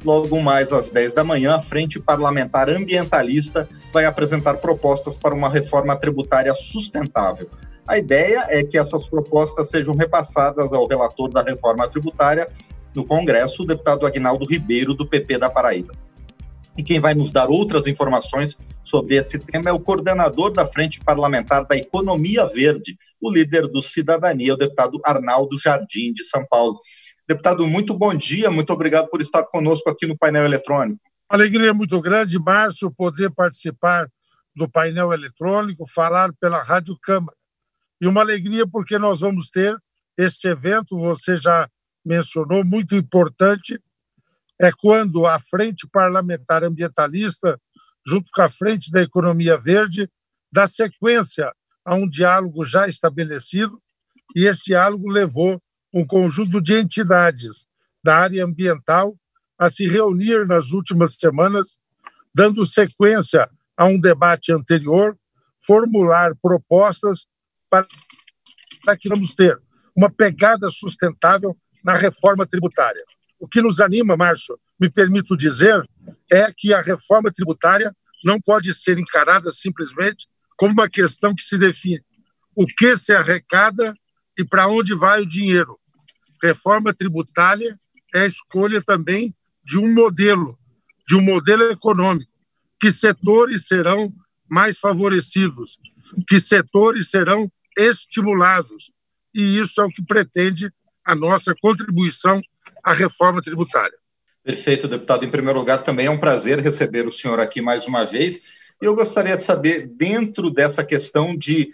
Logo mais às 10 da manhã, a Frente Parlamentar Ambientalista vai apresentar propostas para uma reforma tributária sustentável. A ideia é que essas propostas sejam repassadas ao relator da reforma tributária no Congresso, o deputado Aguinaldo Ribeiro, do PP da Paraíba. E quem vai nos dar outras informações sobre esse tema é o coordenador da Frente Parlamentar da Economia Verde, o líder do Cidadania, o deputado Arnaldo Jardim, de São Paulo. Deputado, muito bom dia, muito obrigado por estar conosco aqui no painel eletrônico. Alegria muito grande, Márcio, poder participar do painel eletrônico, falar pela Rádio Câmara. E uma alegria porque nós vamos ter este evento, você já mencionou, muito importante, é quando a Frente Parlamentar Ambientalista, junto com a Frente da Economia Verde, dá sequência a um diálogo já estabelecido, e esse diálogo levou um conjunto de entidades da área ambiental a se reunir nas últimas semanas, dando sequência a um debate anterior, formular propostas para que vamos ter uma pegada sustentável na reforma tributária. O que nos anima, Márcio, me permito dizer, é que a reforma tributária não pode ser encarada simplesmente como uma questão que se define o que se arrecada e para onde vai o dinheiro. Reforma tributária é a escolha também de um modelo econômico. Que setores serão mais favorecidos? Que setores serão estimulados? E isso é o que pretende a nossa contribuição à reforma tributária. Perfeito, deputado. Em primeiro lugar, também é um prazer receber o senhor aqui mais uma vez. Eu gostaria de saber, dentro dessa questão de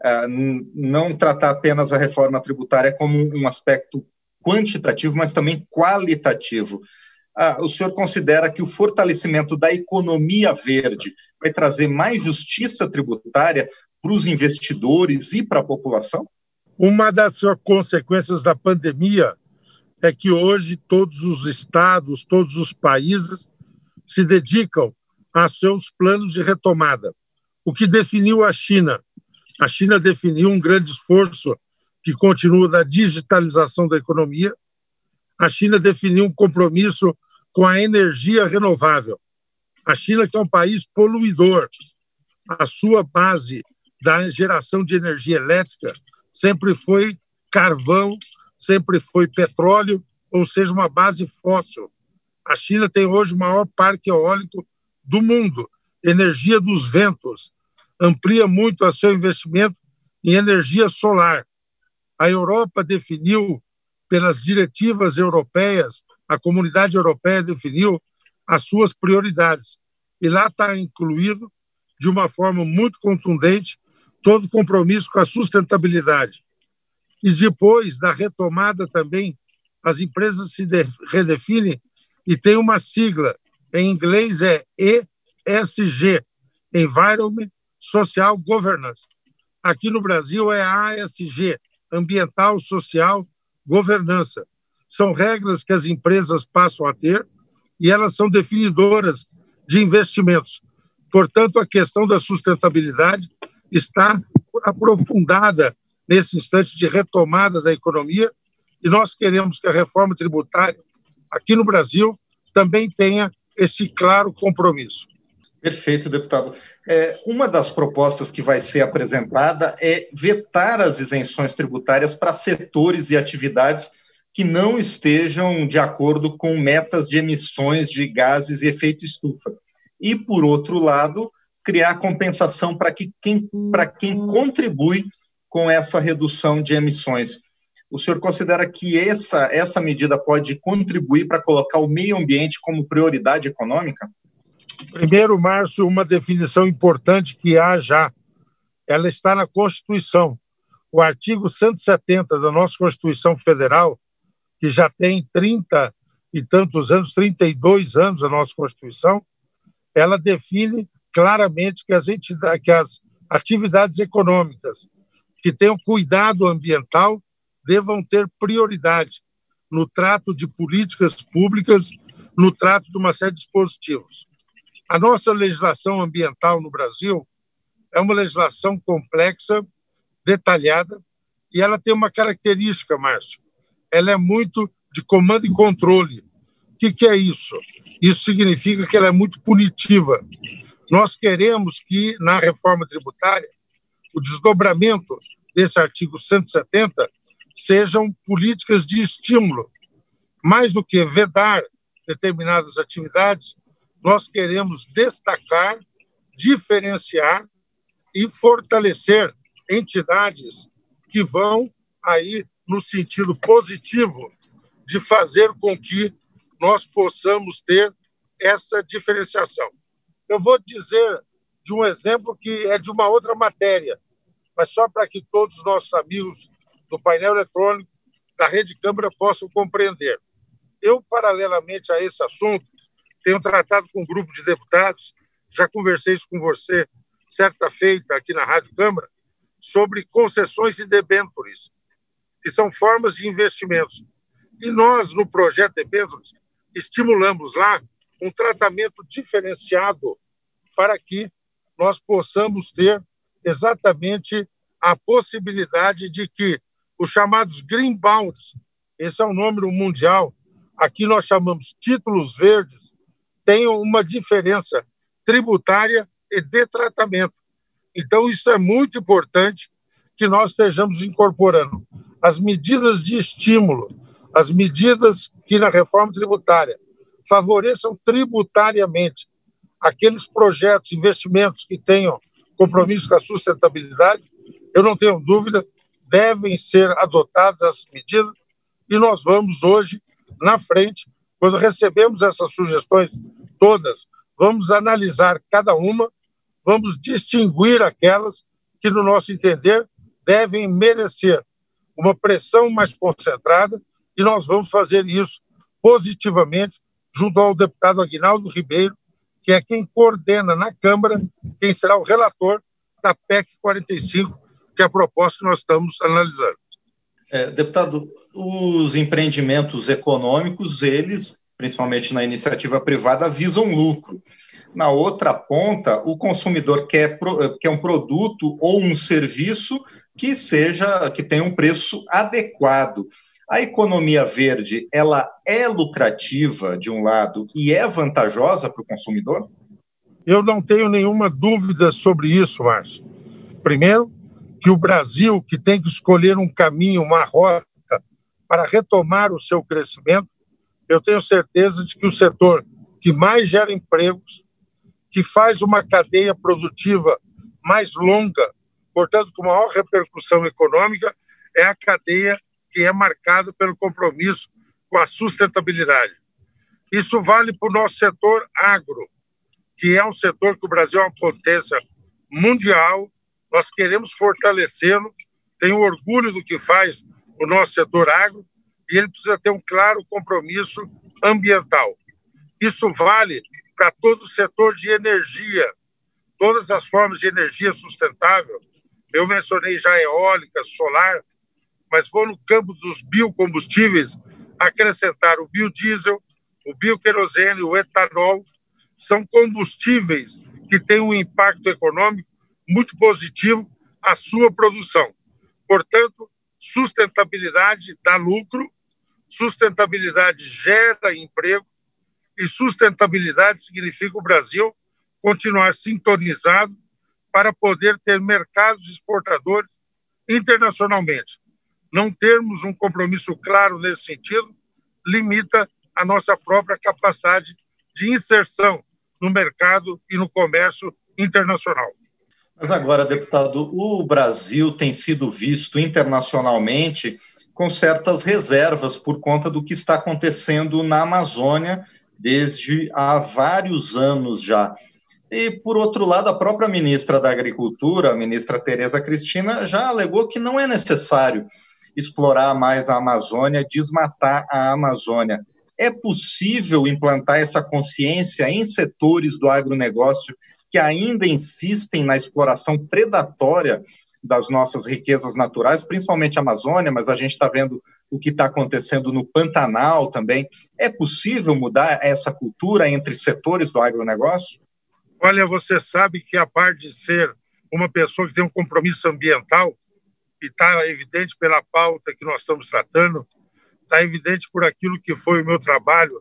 não tratar apenas a reforma tributária como um aspecto quantitativo, mas também qualitativo. O senhor considera que o fortalecimento da economia verde vai trazer mais justiça tributária para os investidores e para a população? Uma das consequências da pandemia é que hoje todos os estados, todos os países se dedicam a seus planos de retomada. O que definiu a China? A China definiu um grande esforço que continua da digitalização da economia. A China definiu um compromisso com a energia renovável. A China, que é um país poluidor, a sua base da geração de energia elétrica sempre foi carvão, sempre foi petróleo, ou seja, uma base fóssil. A China tem hoje o maior parque eólico do mundo, energia dos ventos, amplia muito o seu investimento em energia solar. A Europa definiu, pelas diretivas europeias, a Comunidade Europeia definiu as suas prioridades. E lá está incluído, de uma forma muito contundente, todo o compromisso com a sustentabilidade. E depois da retomada também, as empresas se redefinem e tem uma sigla, em inglês é ESG, Environment, Social Governance. Aqui no Brasil é ASG, Ambiental, Social, Governança. São regras que as empresas passam a ter e elas são definidoras de investimentos. Portanto, a questão da sustentabilidade está aprofundada nesse instante de retomada da economia e nós queremos que a reforma tributária aqui no Brasil também tenha esse claro compromisso. Perfeito, deputado. Uma das propostas que vai ser apresentada é vetar as isenções tributárias para setores e atividades que não estejam de acordo com metas de emissões de gases e efeito estufa. E, por outro lado, criar compensação para quem contribui com essa redução de emissões. O senhor considera que essa medida pode contribuir para colocar o meio ambiente como prioridade econômica? Primeiro, Márcio, uma definição importante que há já. Ela está na Constituição. O artigo 170 da nossa Constituição Federal, que já tem 30 e tantos anos, 32 anos a nossa Constituição, ela define claramente que as atividades econômicas que tenham cuidado ambiental devam ter prioridade no trato de políticas públicas, no trato de uma série de dispositivos. A nossa legislação ambiental no Brasil é uma legislação complexa, detalhada, e ela tem uma característica, Márcio. Ela é muito de comando e controle. O que é isso? Isso significa que ela é muito punitiva. Nós queremos que, na reforma tributária, o desdobramento desse artigo 170 sejam políticas de estímulo. Mais do que vedar determinadas atividades, nós queremos destacar, diferenciar e fortalecer entidades que vão aí no sentido positivo de fazer com que nós possamos ter essa diferenciação. Eu vou dizer de um exemplo que é de uma outra matéria, mas só para que todos os nossos amigos do painel eletrônico da Rede Câmara possam compreender. Eu, paralelamente a esse assunto, tenho tratado com um grupo de deputados, já conversei isso com você certa feita aqui na Rádio Câmara, sobre concessões e debêntures, que são formas de investimentos. E nós, no projeto debêntures, estimulamos lá um tratamento diferenciado para que nós possamos ter exatamente a possibilidade de que os chamados green bonds, esse é o nome mundial, aqui nós chamamos títulos verdes, tenham uma diferença tributária e de tratamento. Então, isso é muito importante que nós estejamos incorporando as medidas de estímulo, as medidas que na reforma tributária favoreçam tributariamente aqueles projetos, investimentos que tenham compromisso com a sustentabilidade, eu não tenho dúvida, devem ser adotadas essas medidas e nós vamos hoje, na frente, quando recebemos essas sugestões todas, vamos analisar cada uma, vamos distinguir aquelas que, no nosso entender, devem merecer uma pressão mais concentrada e nós vamos fazer isso positivamente junto ao deputado Aguinaldo Ribeiro, que é quem coordena na Câmara, quem será o relator da PEC 45, que é a proposta que nós estamos analisando. Deputado, os empreendimentos econômicos, eles, principalmente na iniciativa privada, visam lucro. Na outra ponta, o consumidor quer um produto ou um serviço que tenha um preço adequado. A economia verde, ela é lucrativa de um lado e é vantajosa para o consumidor? Eu não tenho nenhuma dúvida sobre isso, Márcio. Primeiro, que o Brasil, que tem que escolher um caminho, uma rota para retomar o seu crescimento, eu tenho certeza de que o setor que mais gera empregos, que faz uma cadeia produtiva mais longa, portanto, com maior repercussão econômica, é a cadeia que é marcada pelo compromisso com a sustentabilidade. Isso vale para o nosso setor agro, que é um setor que o Brasil é uma potência mundial, nós queremos fortalecê-lo, tenho orgulho do que faz o nosso setor agro e ele precisa ter um claro compromisso ambiental. Isso vale para todo o setor de energia, todas as formas de energia sustentável. Eu mencionei já eólica, solar, mas vou no campo dos biocombustíveis acrescentar o biodiesel, o bioquerosene, o etanol. São combustíveis que têm um impacto econômico muito positivo à sua produção. Portanto, sustentabilidade dá lucro, sustentabilidade gera emprego e sustentabilidade significa o Brasil continuar sintonizado para poder ter mercados exportadores internacionalmente. Não termos um compromisso claro nesse sentido limita a nossa própria capacidade de inserção no mercado e no comércio internacional. Mas agora, deputado, o Brasil tem sido visto internacionalmente com certas reservas por conta do que está acontecendo na Amazônia desde há vários anos já. E, por outro lado, a própria ministra da Agricultura, a ministra Tereza Cristina, já alegou que não é necessário explorar mais a Amazônia, desmatar a Amazônia. É possível implantar essa consciência em setores do agronegócio que ainda insistem na exploração predatória das nossas riquezas naturais, principalmente a Amazônia, mas a gente está vendo o que está acontecendo no Pantanal também. É possível mudar essa cultura entre setores do agronegócio? Olha, você sabe que a parte de ser uma pessoa que tem um compromisso ambiental, e está evidente pela pauta que nós estamos tratando, está evidente por aquilo que foi o meu trabalho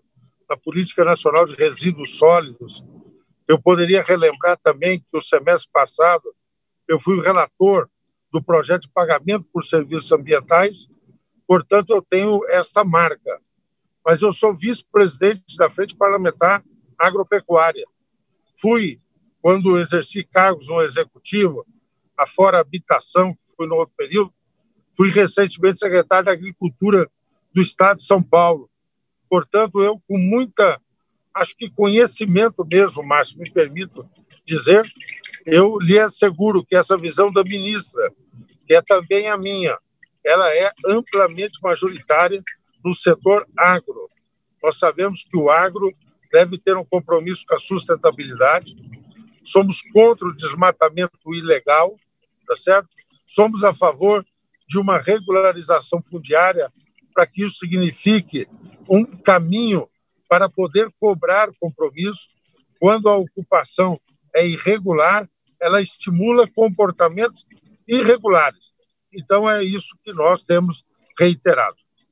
na Política Nacional de Resíduos Sólidos. Eu poderia relembrar também que o semestre passado eu fui o relator do projeto de pagamento por serviços ambientais, portanto, eu tenho esta marca. Mas eu sou vice-presidente da Frente Parlamentar Agropecuária. Fui, quando exerci cargos no Executivo, afora habitação, que fui no outro período, fui recentemente secretário da Agricultura do Estado de São Paulo. Portanto, eu com muita, acho que conhecimento mesmo, Márcio, me permito dizer, eu lhe asseguro que essa visão da ministra, que é também a minha, ela é amplamente majoritária no setor agro. Nós sabemos que o agro deve ter um compromisso com a sustentabilidade. Somos contra o desmatamento ilegal, tá certo? Somos a favor de uma regularização fundiária para que isso signifique um caminho para poder cobrar compromisso. Quando a ocupação é irregular, ela estimula comportamentos irregulares. Então, é isso que nós temos reiterado.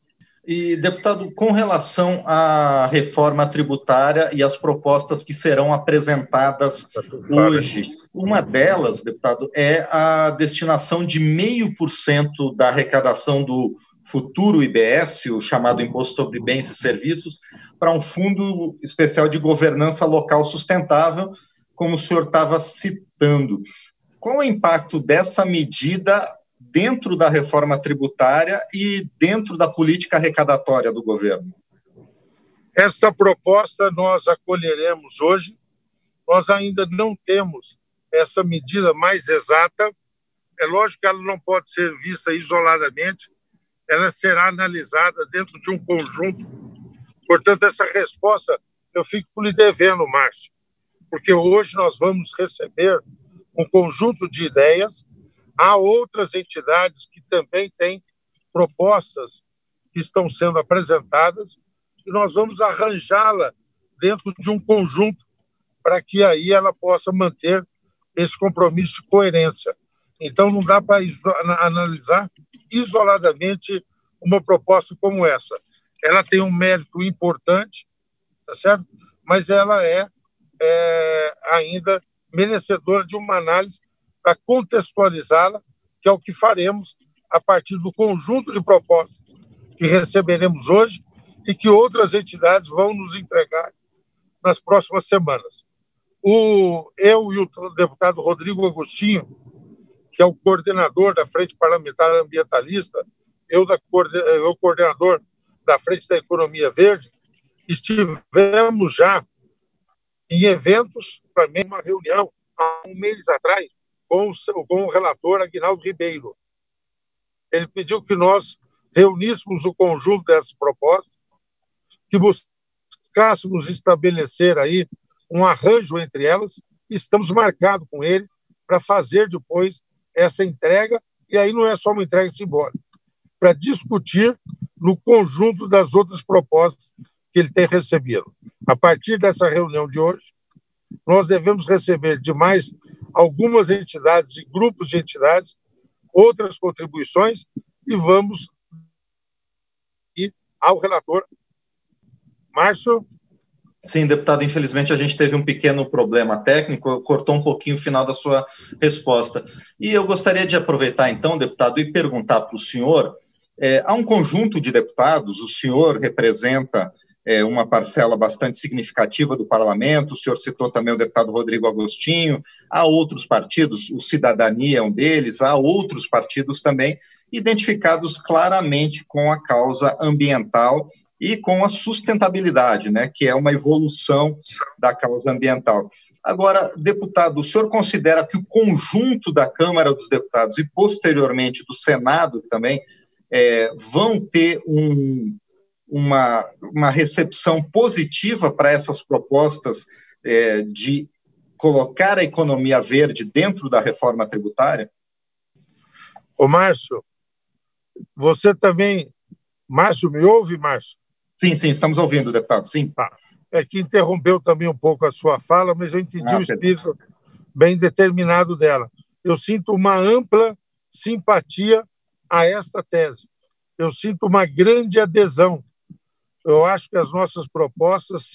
E, deputado, com relação à reforma tributária e às propostas que serão apresentadas hoje, uma delas, deputado, é a destinação de 0,5% da arrecadação do futuro IBS, o chamado Imposto sobre Bens e Serviços, para um fundo especial de governança local sustentável, como o senhor estava citando. Qual é o impacto dessa medida dentro da reforma tributária e dentro da política arrecadatória do governo? Essa proposta nós acolheremos hoje. Nós ainda não temos essa medida mais exata. É lógico que ela não pode ser vista isoladamente, ela será analisada dentro de um conjunto. Portanto, essa resposta eu fico lhe devendo, Márcio, porque hoje nós vamos receber um conjunto de ideias. Há outras entidades que também têm propostas que estão sendo apresentadas e nós vamos arranjá-la dentro de um conjunto para que aí ela possa manter esse compromisso de coerência. Então, não dá para analisar isoladamente uma proposta como essa. Ela tem um mérito importante, tá certo? Mas ela é ainda merecedora de uma análise para contextualizá-la, que é o que faremos a partir do conjunto de propostas que receberemos hoje e que outras entidades vão nos entregar nas próximas semanas. Eu e o deputado Rodrigo Agostinho, que é o coordenador da Frente Parlamentar Ambientalista, eu coordenador da Frente da Economia Verde, estivemos já em eventos, também uma reunião há um mês atrás, com o relator Aguinaldo Ribeiro. Ele pediu que nós reuníssemos o conjunto dessas propostas, que buscássemos estabelecer aí um arranjo entre elas, e estamos marcados com ele para fazer depois essa entrega, e aí não é só uma entrega simbólica, para discutir no conjunto das outras propostas que ele tem recebido. A partir dessa reunião de hoje, nós devemos receber de mais algumas entidades e grupos de entidades outras contribuições e vamos ir ao relator. Márcio? Sim, deputado, infelizmente a gente teve um pequeno problema técnico, cortou um pouquinho o final da sua resposta. E eu gostaria de aproveitar então, deputado, e perguntar para o senhor, há um conjunto de deputados, o senhor representa uma parcela bastante significativa do parlamento, o senhor citou também o deputado Rodrigo Agostinho, há outros partidos, o Cidadania é um deles, há outros partidos também identificados claramente com a causa ambiental e com a sustentabilidade, né, que é uma evolução da causa ambiental. Agora, deputado, o senhor considera que o conjunto da Câmara dos Deputados e, posteriormente, do Senado também, vão ter uma recepção positiva para essas propostas de colocar a economia verde dentro da reforma tributária? Ô, Márcio, você também... Márcio, me ouve, Márcio? Sim, estamos ouvindo, deputado, sim. É que interrompeu também um pouco a sua fala, mas eu entendi o espírito bem determinado dela. Eu sinto uma ampla simpatia a esta tese. Eu sinto uma grande adesão. eu acho que as nossas propostas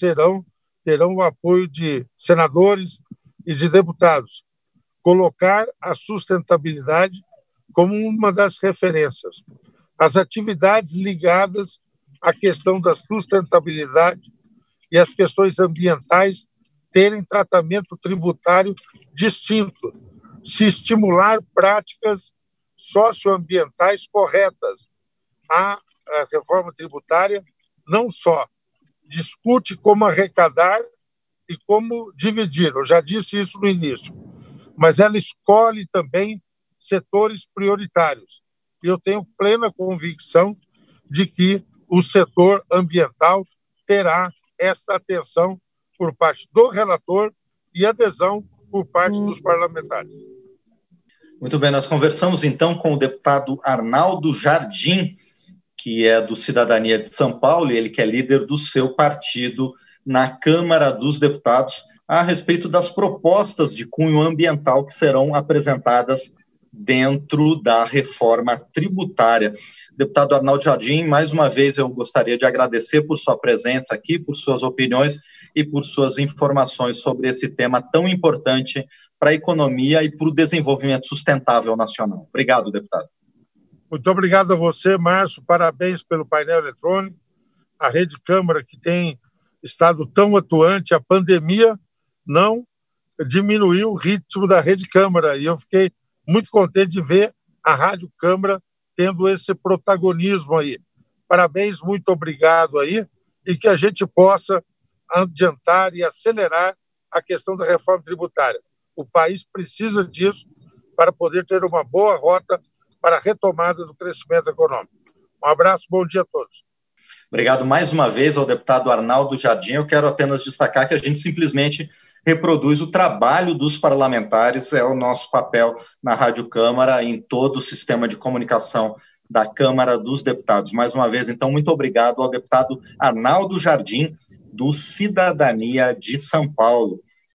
terão o apoio de senadores e de deputados. Colocar a sustentabilidade como uma das referências. As atividades ligadas à questão da sustentabilidade e as questões ambientais terem tratamento tributário distinto, se estimular práticas socioambientais corretas. A reforma tributária não só discute como arrecadar e como dividir, eu já disse isso no início, mas ela escolhe também setores prioritários. E eu tenho plena convicção de que o setor ambiental terá esta atenção por parte do relator e adesão por parte dos parlamentares. Muito bem, nós conversamos então com o deputado Arnaldo Jardim, que é do Cidadania de São Paulo, e ele que é líder do seu partido na Câmara dos Deputados, a respeito das propostas de cunho ambiental que serão apresentadas dentro da reforma tributária. Deputado Arnaldo Jardim, mais uma vez eu gostaria de agradecer por sua presença aqui, por suas opiniões e por suas informações sobre esse tema tão importante para a economia e para o desenvolvimento sustentável nacional. Obrigado, deputado. Muito obrigado a você, Márcio. Parabéns pelo painel eletrônico. A Rede Câmara, que tem estado tão atuante, a pandemia não diminuiu o ritmo da Rede Câmara. E eu fiquei muito contente de ver a Rádio Câmara tendo esse protagonismo aí. Parabéns, muito obrigado aí, e que a gente possa adiantar e acelerar a questão da reforma tributária. O país precisa disso para poder ter uma boa rota para a retomada do crescimento econômico. Um abraço, bom dia a todos. Obrigado mais uma vez ao deputado Arnaldo Jardim. Eu quero apenas destacar que a gente simplesmente reproduz o trabalho dos parlamentares, é o nosso papel na Rádio Câmara, em todo o sistema de comunicação da Câmara dos Deputados. Mais uma vez, então, muito obrigado ao deputado Arnaldo Jardim, do Cidadania de São Paulo.